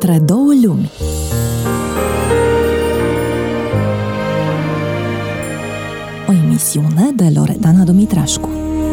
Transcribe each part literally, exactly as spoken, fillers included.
Între două lumi. O emisiune de Loredana Dumitrașcu.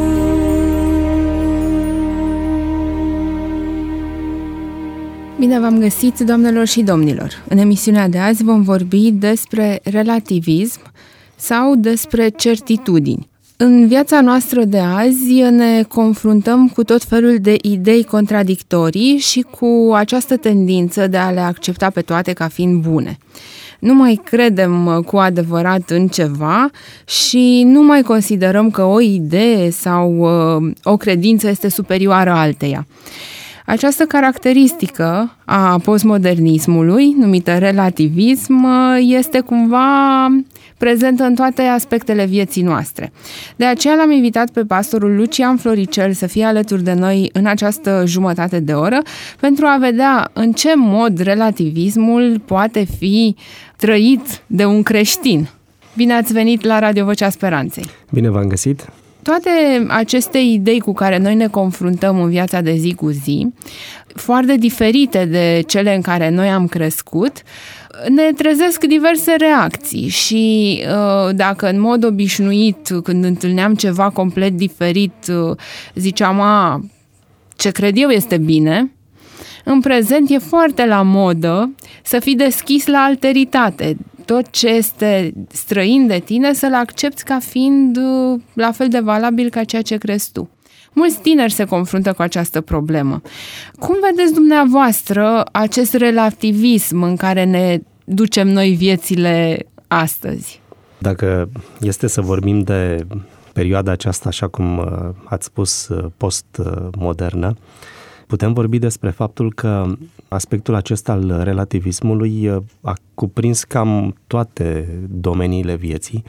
Bine v-am găsit, doamnelor și domnilor! În emisiunea de azi vom vorbi despre relativism sau despre certitudini. În viața noastră de azi ne confruntăm cu tot felul de idei contradictorii și cu această tendință de a le accepta pe toate ca fiind bune. Nu mai credem cu adevărat în ceva și nu mai considerăm că o idee sau uh, o credință este superioară alteia. Această caracteristică a postmodernismului, numită relativism, este cumva prezentă în toate aspectele vieții noastre. De aceea l-am invitat pe pastorul Lucian Floricel să fie alături de noi în această jumătate de oră pentru a vedea în ce mod relativismul poate fi trăit de un creștin. Bine ați venit la Radio Vocea Speranței! Bine v-am găsit! Toate aceste idei cu care noi ne confruntăm în viața de zi cu zi, foarte diferite de cele în care noi am crescut, ne trezesc diverse reacții și dacă în mod obișnuit, când întâlneam ceva complet diferit, ziceam, a, ce cred eu este bine, în prezent e foarte la modă să fii deschis la alteritate. Tot ce este străin de tine să-l accepți ca fiind la fel de valabil ca ceea ce crezi tu. Mulți tineri se confruntă cu această problemă. Cum vedeți dumneavoastră acest relativism în care ne ducem noi viețile astăzi? Dacă este să vorbim de perioada aceasta, așa cum ați spus, postmodernă, putem vorbi despre faptul că aspectul acesta al relativismului a cuprins cam toate domeniile vieții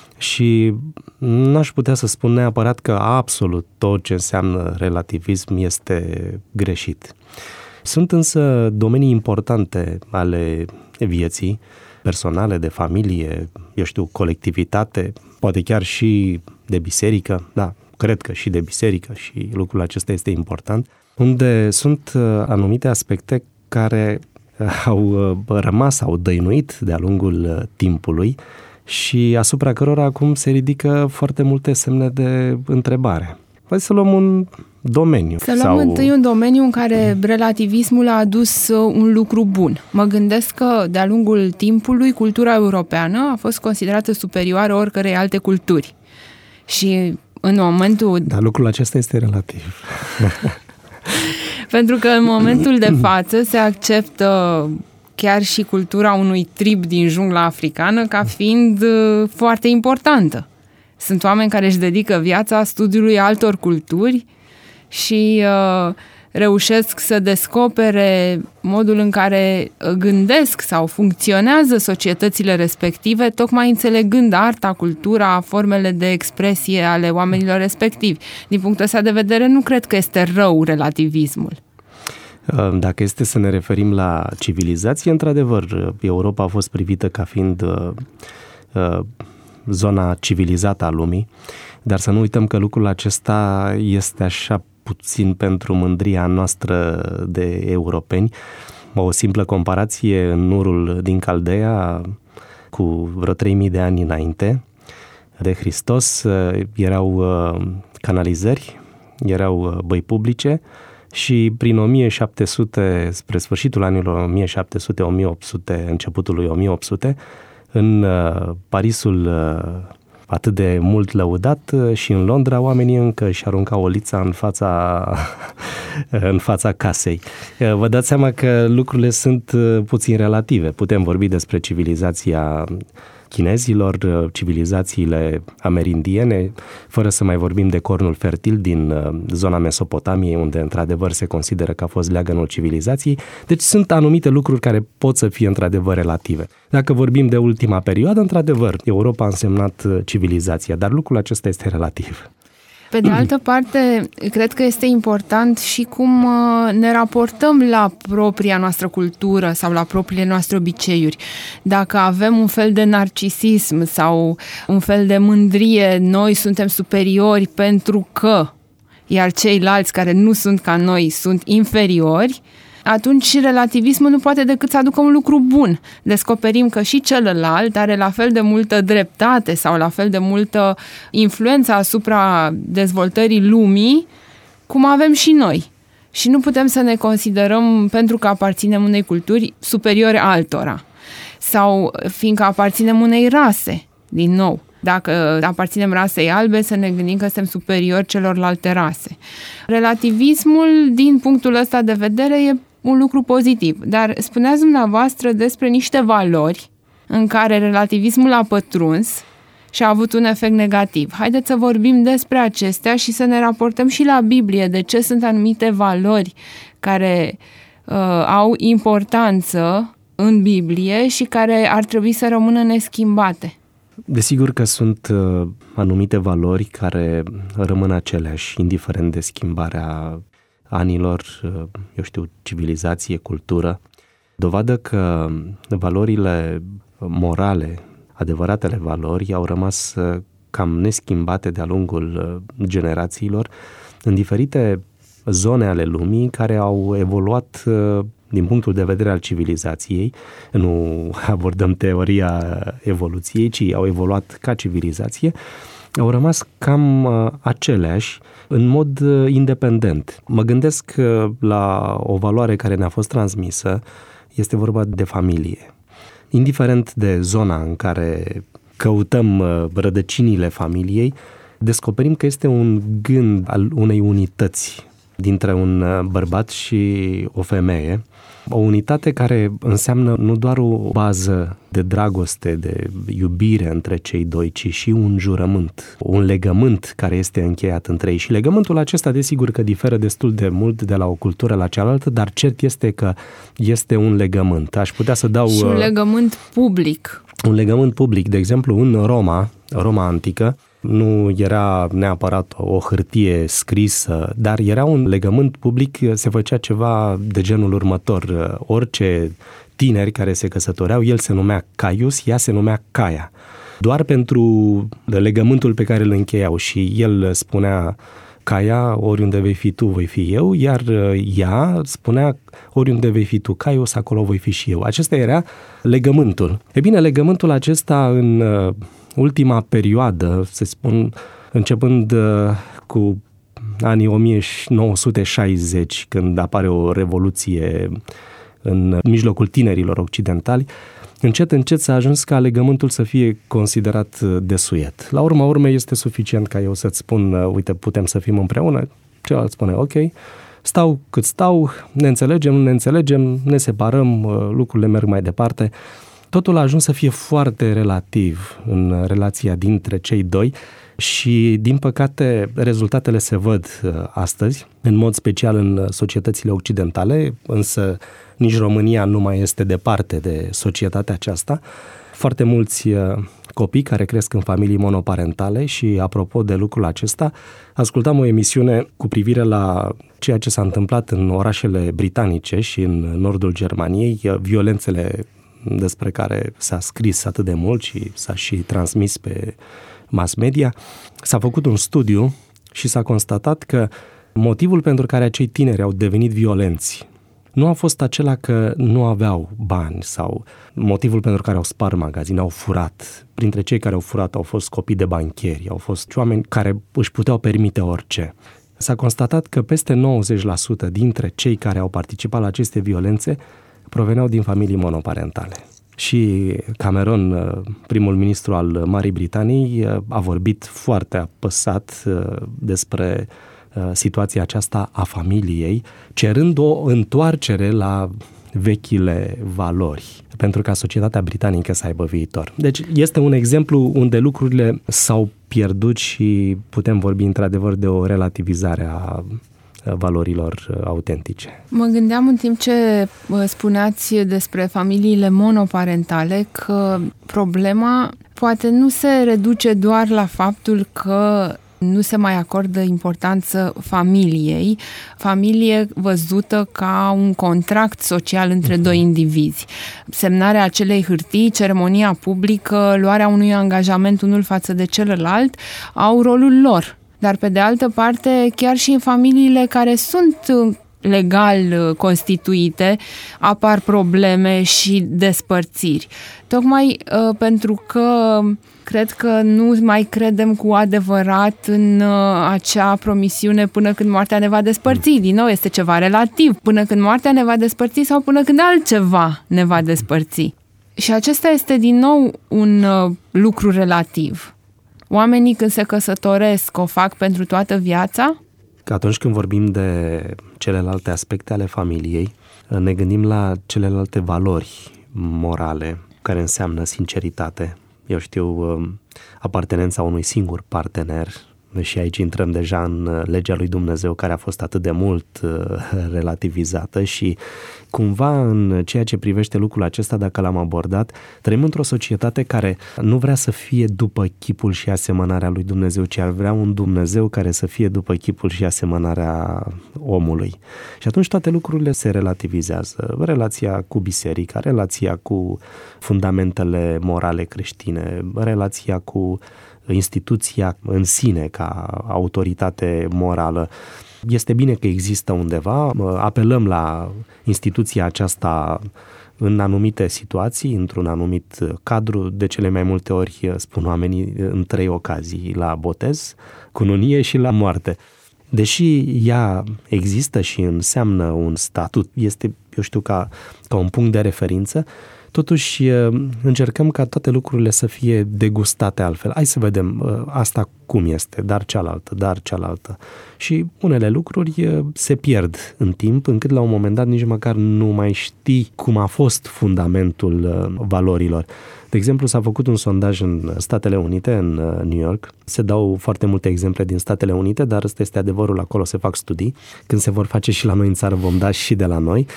și n-aș putea să spun neapărat că absolut tot ce înseamnă relativism este greșit. Sunt însă domenii importante ale vieții, personale, de familie, eu știu, colectivitate, poate chiar și de biserică, da, cred că și de biserică și lucrul acesta este important, unde sunt anumite aspecte care au rămas, au dăinuit de-a lungul timpului și asupra cărora acum se ridică foarte multe semne de întrebare. Hai să luăm un domeniu. Să luăm sau... întâi un domeniu în care relativismul a adus un lucru bun. Mă gândesc că de-a lungul timpului cultura europeană a fost considerată superioară oricărei alte culturi. Și în momentul... Dar lucrul acesta este relativ. Pentru că în momentul de față se acceptă chiar și cultura unui trib din jungla africană ca fiind foarte importantă. Sunt oameni care își dedică viața studiului altor culturi și uh, reușesc să descopere modul în care gândesc sau funcționează societățile respective, tocmai înțelegând arta, cultura, formele de expresie ale oamenilor respectivi. Din punctul ăsta de vedere, nu cred că este rău relativismul. Dacă este să ne referim la civilizație, într-adevăr, Europa a fost privită ca fiind uh, uh, zona civilizată a lumii, dar să nu uităm că lucrul acesta este așa puțin pentru mândria noastră de europeni. O simplă comparație, în Urul din Caldeea, cu vreo trei mii de ani înainte de Hristos, erau canalizări, erau băi publice și prin o mie șapte sute, spre sfârșitul anilor o mie șapte sute - o mie opt sute, începutul lui o mie opt sute, în Parisul atât de mult lăudat și în Londra, oamenii încă își aruncau olița în fața, în fața casei. Vă dați seama că lucrurile sunt puțin relative. Putem vorbi despre civilizația chinezilor, civilizațiile amerindiene, fără să mai vorbim de cornul fertil din zona Mesopotamiei, unde într-adevăr se consideră că a fost leagănul civilizației. Deci sunt anumite lucruri care pot să fie într-adevăr relative. Dacă vorbim de ultima perioadă, într-adevăr, Europa a însemnat civilizația, dar lucrul acesta este relativ. Pe de altă parte, cred că este important și cum ne raportăm la propria noastră cultură sau la propriile noastre obiceiuri. Dacă avem un fel de narcisism sau un fel de mândrie, noi suntem superiori pentru că, iar ceilalți care nu sunt ca noi sunt inferiori, atunci și relativismul nu poate decât să aducă un lucru bun. Descoperim că și celălalt are la fel de multă dreptate sau la fel de multă influență asupra dezvoltării lumii, cum avem și noi. Și nu putem să ne considerăm, pentru că aparținem unei culturi, superiori altora. Sau fiindcă aparținem unei rase, din nou. Dacă aparținem rasei albe, să ne gândim că suntem superiori celorlalte rase. Relativismul, din punctul ăsta de vedere, e un lucru pozitiv. Dar spuneați dumneavoastră despre niște valori în care relativismul a pătruns și a avut un efect negativ. Haideți să vorbim despre acestea și să ne raportăm și la Biblie de ce sunt anumite valori care uh, au importanță în Biblie și care ar trebui să rămână neschimbate. Desigur că sunt uh, anumite valori care rămân aceleași, indiferent de schimbarea anilor, uh, eu știu, civilizație, cultură. Dovadă că valorile morale, adevăratele valori, au rămas uh, cam neschimbate de-a lungul uh, generațiilor în diferite zone ale lumii care au evoluat uh, din punctul de vedere al civilizației. Nu abordăm teoria evoluției, ci au evoluat ca civilizație, au rămas cam uh, aceleași în mod uh, independent. Mă gândesc uh, la o valoare care ne-a fost transmisă, este vorba de familie. Indiferent de zona în care căutăm uh, rădăcinile familiei, descoperim că este un gând al unei unități dintre un bărbat și o femeie, o unitate care înseamnă nu doar o bază de dragoste, de iubire între cei doi, ci și un jurământ, un legământ care este încheiat între ei. Și legământul acesta, desigur că diferă destul de mult de la o cultură la cealaltă, dar cert este că este un legământ. Aș putea să dau... Și un legământ public. Un legământ public, de exemplu, în Roma, Roma antică, nu era neapărat o hârtie scrisă, dar era un legământ public, se făcea ceva de genul următor. Orice tineri care se căsătoreau, el se numea Caius, ea se numea Caia. Doar pentru legământul pe care îl încheiau și el spunea Caia, oriunde vei fi tu, voi fi eu, iar ea spunea oriunde vei fi tu, Caius, acolo voi fi și eu. Acesta era legământul. E bine, legământul acesta în ultima perioadă, să spun, începând cu anii o mie nouă sute șaizeci, când apare o revoluție în mijlocul tinerilor occidentali, încet, încet s-a ajuns ca legământul să fie considerat desuet. La urma urmei este suficient ca eu să-ți spun, uite, putem să fim împreună, celălalt spune, ok, stau cât stau, ne înțelegem, nu ne înțelegem, ne separăm, lucrurile merg mai departe. Totul a ajuns să fie foarte relativ în relația dintre cei doi și, din păcate, rezultatele se văd astăzi, în mod special în societățile occidentale, însă nici România nu mai este departe de societatea aceasta. Foarte mulți copii care cresc în familii monoparentale și, apropo de lucrul acesta, ascultam o emisiune cu privire la ceea ce s-a întâmplat în orașele britanice și în nordul Germaniei, violențele despre care s-a scris atât de mult și s-a și transmis pe mass media. S-a făcut un studiu și s-a constatat că motivul pentru care acei tineri au devenit violenți nu a fost acela că nu aveau bani sau motivul pentru care au spart magazine, au furat. Printre cei care au furat au fost copii de bancheri, au fost oameni care își puteau permite orice. S-a constatat că peste nouăzeci la sută dintre cei care au participat la aceste violențe proveneau din familii monoparentale. Și Cameron, primul ministru al Marii Britanii, a vorbit foarte apăsat despre situația aceasta a familiei, cerând o întoarcere la vechile valori, pentru ca societatea britanică să aibă viitor. Deci este un exemplu unde lucrurile s-au pierdut și putem vorbi într-adevăr de o relativizare a valorilor autentice. Mă gândeam în timp ce spuneați despre familiile monoparentale că problema poate nu se reduce doar la faptul că nu se mai acordă importanță familiei, familie văzută ca un contract social între uh-huh. doi indivizi. Semnarea acelei hârtii, ceremonia publică, luarea unui angajament unul față de celălalt au rolul lor. Dar pe de altă parte, chiar și în familiile care sunt legal constituite, apar probleme și despărțiri. Tocmai uh, pentru că cred că nu mai credem cu adevărat în uh, acea promisiune până când moartea ne va despărți. Din nou, este ceva relativ. Până când moartea ne va despărți sau până când altceva ne va despărți. Și acesta este din nou un uh, lucru relativ. Oamenii când se căsătoresc o fac pentru toată viața? Că atunci când vorbim de celelalte aspecte ale familiei, ne gândim la celelalte valori morale, care înseamnă sinceritate. Eu știu, apartenența unui singur partener, și aici intrăm deja în legea lui Dumnezeu, care a fost atât de mult relativizată și cumva în ceea ce privește lucrul acesta, dacă l-am abordat, trăim într-o societate care nu vrea să fie după chipul și asemănarea lui Dumnezeu, ci ar vrea un Dumnezeu care să fie după chipul și asemănarea omului. Și atunci toate lucrurile se relativizează. Relația cu biserica, relația cu fundamentele morale creștine, relația cu instituția în sine ca autoritate morală. Este bine că există undeva, apelăm la instituția aceasta în anumite situații, într-un anumit cadru, de cele mai multe ori spun oamenii în trei ocazii, la botez, cununie și la moarte. Deși ea există și înseamnă un statut, este, eu știu, ca, ca un punct de referință, totuși încercăm ca toate lucrurile să fie degustate altfel. Hai să vedem asta cum este, dar cealaltă, dar cealaltă. Și unele lucruri se pierd în timp, încât la un moment dat nici măcar nu mai știi cum a fost fundamentul valorilor. De exemplu, s-a făcut un sondaj în Statele Unite, în New York. Se dau foarte multe exemple din Statele Unite, dar ăsta este adevărul, acolo se fac studii. Când se vor face și la noi în țară, vom da și de la noi.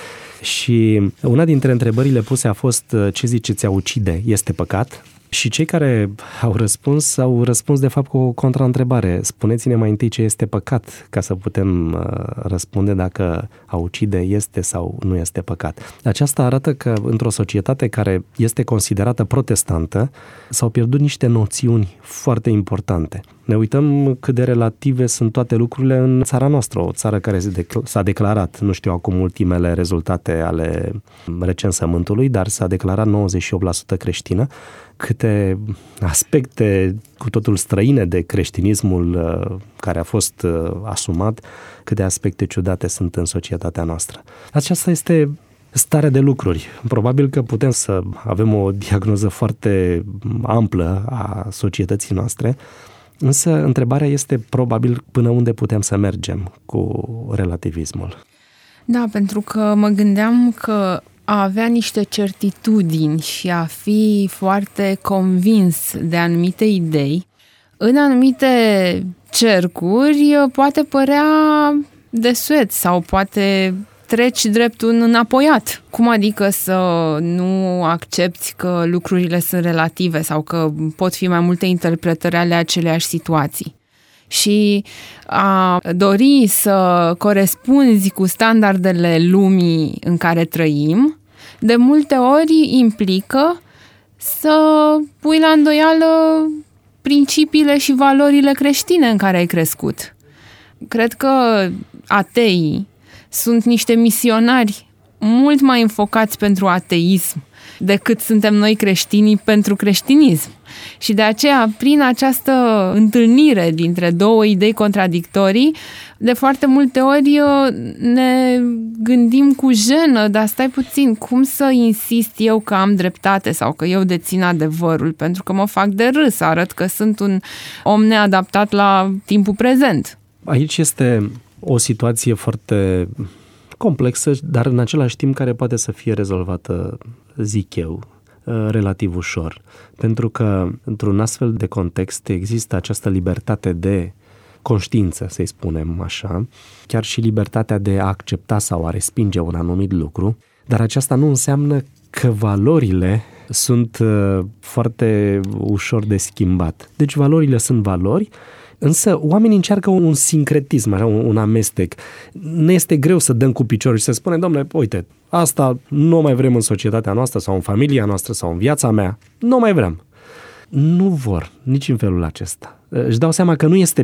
Și una dintre întrebările puse a fost: ce ziceți, a ucide este păcat? Și cei care au răspuns, au răspuns de fapt cu o contraîntrebare. Spuneți-ne mai întâi ce este păcat, ca să putem răspunde dacă a ucide este sau nu este păcat. Aceasta arată că într-o societate care este considerată protestantă s-au pierdut niște noțiuni foarte importante. Ne uităm cât de relative sunt toate lucrurile în țara noastră, o țară care s-a declarat, nu știu acum ultimele rezultate ale recensământului, dar s-a declarat nouăzeci și opt la sută creștină. Câte aspecte cu totul străine de creștinismul care a fost asumat, câte aspecte ciudate sunt în societatea noastră. Aceasta este starea de lucruri. Probabil că putem să avem o diagnoză foarte amplă a societății noastre, însă întrebarea este probabil până unde putem să mergem cu relativismul. Da, pentru că mă gândeam că a avea niște certitudini și a fi foarte convins de anumite idei, în anumite cercuri poate părea desuet sau poate treci drept un înapoiat. Cum adică să nu accepti că lucrurile sunt relative sau că pot fi mai multe interpretări ale aceleiași situații? Și a dori să corespunzi cu standardele lumii în care trăim, de multe ori implică să pui la îndoială principiile și valorile creștine în care ai crescut. Cred că ateii sunt niște misionari mult mai înfocați pentru ateism decât suntem noi creștinii pentru creștinism. Și de aceea, prin această întâlnire dintre două idei contradictorii, de foarte multe ori ne gândim cu jenă, dar stai puțin, cum să insist eu că am dreptate sau că eu dețin adevărul, pentru că mă fac de râs, arăt că sunt un om neadaptat la timpul prezent. Aici este o situație foarte complexă, dar în același timp care poate să fie rezolvată, zic eu, relativ ușor. Pentru că într-un astfel de context există această libertate de conștiință, să-i spunem așa, chiar și libertatea de a accepta sau a respinge un anumit lucru, dar aceasta nu înseamnă că valorile sunt foarte ușor de schimbat. Deci valorile sunt valori, însă oamenii încearcă un sincretism, așa, un, un amestec. Ne este greu să dăm cu piciorul și să spunem: dom'le, uite, asta nu mai vrem în societatea noastră sau în familia noastră sau în viața mea. Nu mai vrem. Nu vor nici în felul acesta. Își dau seama că nu este bine.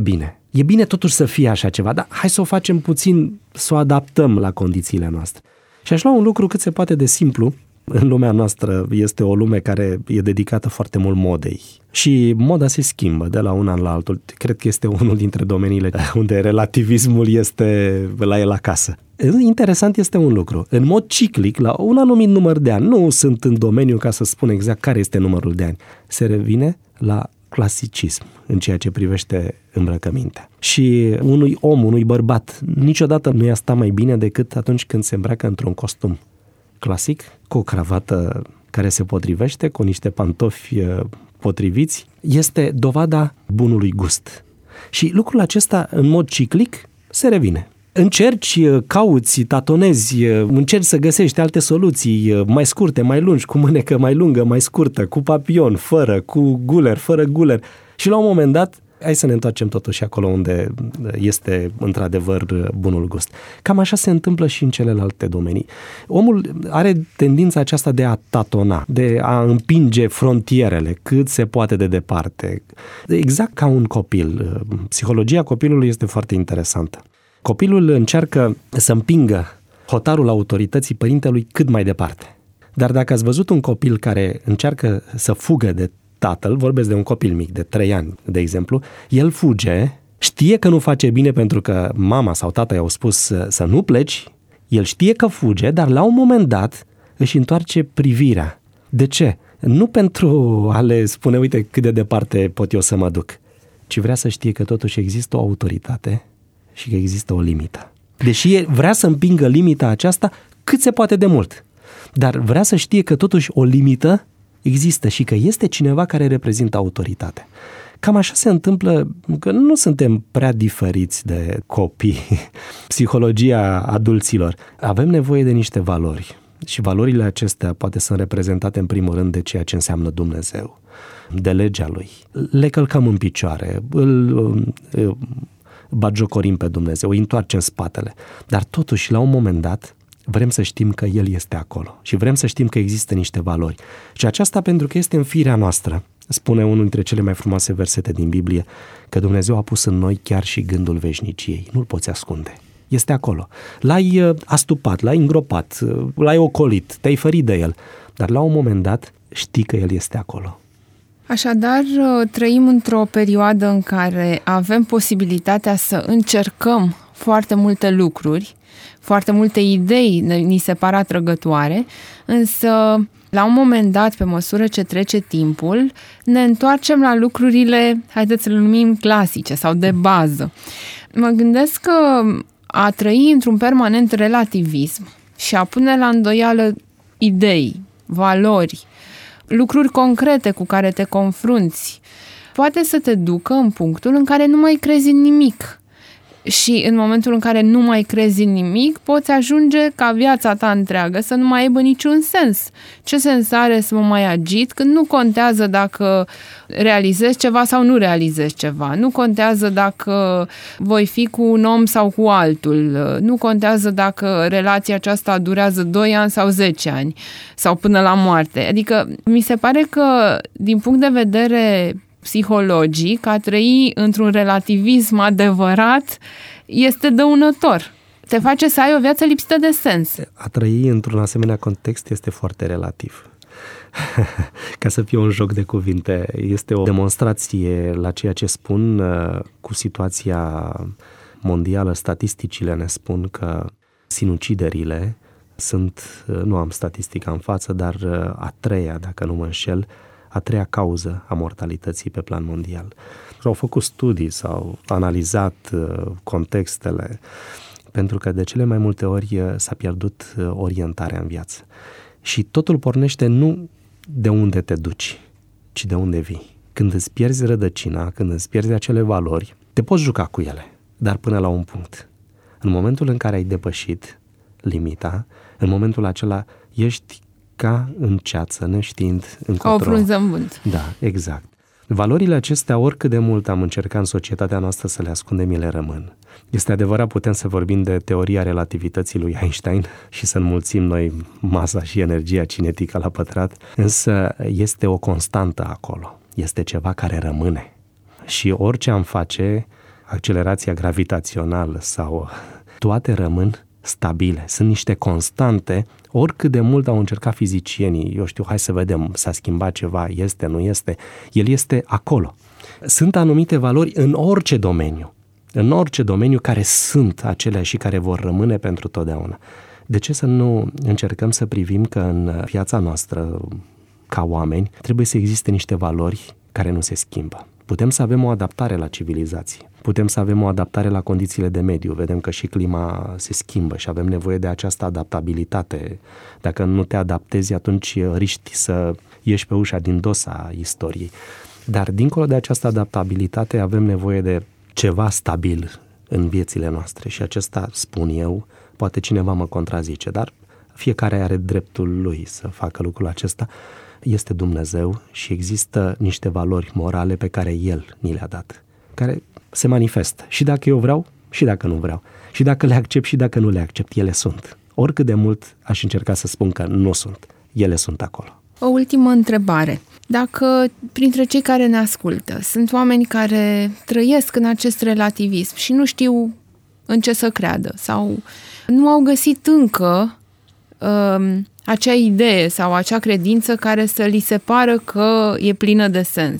E bine totuși să fie așa ceva, dar hai să o facem puțin, să o adaptăm la condițiile noastre. Și aș lua un lucru cât se poate de simplu. În lumea noastră este o lume care e dedicată foarte mult modei. Și moda se schimbă de la un an la altul. Cred că este unul dintre domeniile unde relativismul este la el acasă. Interesant este un lucru. În mod ciclic, la un anumit număr de ani, nu sunt în domeniu ca să spun exact care este numărul de ani, se revine la clasicism în ceea ce privește îmbrăcămintea. Și unui om, unui bărbat, niciodată nu i-a stat mai bine decât atunci când se îmbracă într-un costum clasic, cu o cravată care se potrivește, cu niște pantofi potriviți, este dovada bunului gust. Și lucrul acesta, în mod ciclic, se revine. Încerci, cauți, tatonezi, încerci să găsești alte soluții mai scurte, mai lungi, cu mânecă mai lungă, mai scurtă, cu papion, fără, cu guler, fără guler. Și la un moment dat, hai să ne întoarcem totuși acolo unde este într-adevăr bunul gust. Cam așa se întâmplă și în celelalte domenii. Omul are tendința aceasta de a tatona, de a împinge frontierele cât se poate de departe. Exact ca un copil. Psihologia copilului este foarte interesantă. Copilul încearcă să împingă hotarul autorității părintelui cât mai departe. Dar dacă ați văzut un copil care încearcă să fugă de tatăl, vorbesc de un copil mic, de trei ani, de exemplu, el fuge, știe că nu face bine pentru că mama sau tata i-au spus să, să nu pleci, el știe că fuge, dar la un moment dat își întoarce privirea. De ce? Nu pentru a le spune, uite cât de departe pot eu să mă duc, ci vrea să știe că totuși există o autoritate și că există o limită. Deși vrea să împingă limita aceasta cât se poate de mult, dar vrea să știe că totuși o limită există și că este cineva care reprezintă autoritate. Cam așa se întâmplă, că nu suntem prea diferiți de copii. Psihologia adulților. Avem nevoie de niște valori și valorile acestea poate sunt reprezentate în primul rând de ceea ce înseamnă Dumnezeu, de legea Lui. Le călcăm în picioare, îl batjocorim pe Dumnezeu, îi întoarcem spatele, dar totuși la un moment dat vrem să știm că El este acolo și vrem să știm că există niște valori. Și aceasta pentru că este în firea noastră. Spune unul dintre cele mai frumoase versete din Biblie, că Dumnezeu a pus în noi chiar și gândul veșniciei. Nu-l poți ascunde. Este acolo. L-ai astupat, l-ai îngropat, l-ai ocolit, te-ai ferit de El. Dar la un moment dat știi că El este acolo. Așadar, trăim într-o perioadă în care avem posibilitatea să încercăm foarte multe lucruri, foarte multe idei ni se par atrăgătoare, însă la un moment dat, pe măsură ce trece timpul, ne întoarcem la lucrurile, haideți să le numim clasice sau de bază. Mă gândesc că a trăi într-un permanent relativism și a pune la îndoială idei, valori, lucruri concrete cu care te confrunți, poate să te ducă în punctul în care nu mai crezi în nimic. Și în momentul în care nu mai crezi în nimic, poți ajunge ca viața ta întreagă să nu mai aibă niciun sens. Ce sens are să mă mai agit când nu contează dacă realizezi ceva sau nu realizezi ceva? Nu contează dacă voi fi cu un om sau cu altul. Nu contează dacă relația aceasta durează doi ani sau zece ani sau până la moarte. Adică mi se pare că din punct de vedere psihologic, a trăi într-un relativism adevărat este dăunător. Te face să ai o viață lipsită de sens. A trăi într-un asemenea context este foarte relativ. Ca să fie un joc de cuvinte, este o demonstrație la ceea ce spun cu situația mondială. Statisticile ne spun că sinuciderile sunt, nu am statistica în față, dar a treia, dacă nu mă înșel, a treia cauză a mortalității pe plan mondial. S-au făcut studii, s-au analizat contextele, pentru că de cele mai multe ori s-a pierdut orientarea în viață. Și totul pornește nu de unde te duci, ci de unde vii. Când îți pierzi rădăcina, când îți pierzi acele valori, te poți juca cu ele, dar până la un punct. În momentul în care ai depășit limita, în momentul acela ești ca în ceață, neștiind încotro. Ca o frunză în vânt. Da, exact. Valorile acestea, oricât de mult am încercat în societatea noastră să le ascundem, ele rămân. Este adevărat, putem să vorbim de teoria relativității lui Einstein și să înmulțim noi masa și energia cinetică la pătrat, însă este o constantă acolo. Este ceva care rămâne. Și orice am face, accelerația gravitațională sau toate rămân stabile, sunt niște constante, oricât de mult au încercat fizicienii, eu știu, hai să vedem, s-a schimbat ceva, este, nu este, el este acolo. Sunt anumite valori în orice domeniu, în orice domeniu care sunt acelea și care vor rămâne pentru totdeauna. De ce să nu încercăm să privim că în viața noastră, ca oameni, trebuie să existe niște valori care nu se schimbă? Putem să avem o adaptare la civilizație, putem să avem o adaptare la condițiile de mediu, vedem că și clima se schimbă și avem nevoie de această adaptabilitate. Dacă nu te adaptezi, atunci riști să ieși pe ușa din dos a istoriei. Dar dincolo de această adaptabilitate avem nevoie de ceva stabil în viețile noastre și acesta, spun eu, poate cineva mă contrazice, dar fiecare are dreptul lui să facă lucrul acesta. Este Dumnezeu și există niște valori morale pe care El ni le-a dat, care se manifestă și dacă eu vreau și dacă nu vreau, și dacă le accept și dacă nu le accept, ele sunt. Oricât de mult aș încerca să spun că nu sunt, ele sunt acolo. O ultimă întrebare. Dacă printre cei care ne ascultă sunt oameni care trăiesc în acest relativism și nu știu în ce să creadă sau nu au găsit încă uh, acea idee sau acea credință care să li se pară că e plină de sens,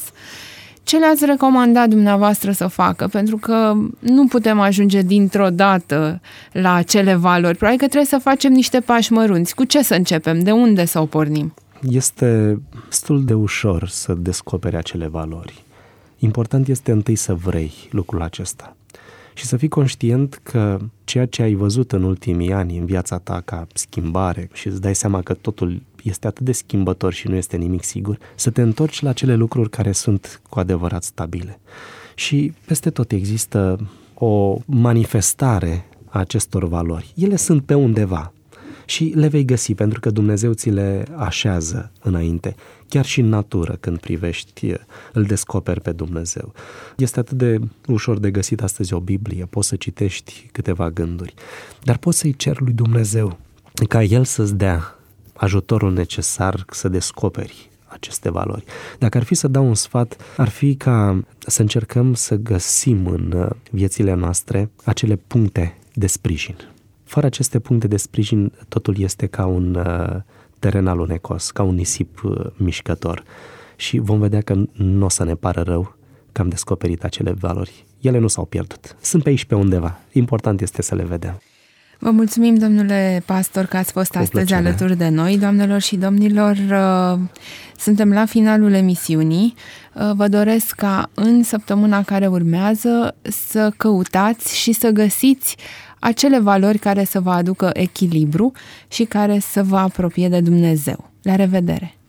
ce le-ați recomandat dumneavoastră să facă? Pentru că nu putem ajunge dintr-o dată la acele valori. Probabil că trebuie să facem niște pași mărunți. Cu ce să începem? De unde să o pornim? Este destul de ușor să descoperi acele valori. Important este întâi să vrei lucrul acesta și să fii conștient că ceea ce ai văzut în ultimii ani în viața ta ca schimbare și îți dai seama că totul este atât de schimbător și nu este nimic sigur, să te întorci la cele lucruri care sunt cu adevărat stabile. Și peste tot există o manifestare a acestor valori. Ele sunt pe undeva și le vei găsi pentru că Dumnezeu ți le așează înainte. Chiar și în natură, când privești, îl descoperi pe Dumnezeu. Este atât de ușor de găsit astăzi o Biblie, poți să citești câteva gânduri, dar poți să-i ceri lui Dumnezeu ca El să-ți dea ajutorul necesar să descoperi aceste valori. Dacă ar fi să dau un sfat, ar fi ca să încercăm să găsim în viețile noastre acele puncte de sprijin. Fără aceste puncte de sprijin, totul este ca un teren alunecos, ca un nisip mișcător. Și vom vedea că nu o să ne pară rău că am descoperit acele valori. Ele nu s-au pierdut. Sunt pe aici pe undeva. Important este să le vedem. Vă mulțumim, domnule pastor, că ați fost astăzi alături de noi. Doamnelor și domnilor, suntem la finalul emisiunii. Vă doresc ca în săptămâna care urmează să căutați și să găsiți acele valori care să vă aducă echilibru și care să vă apropie de Dumnezeu. La revedere!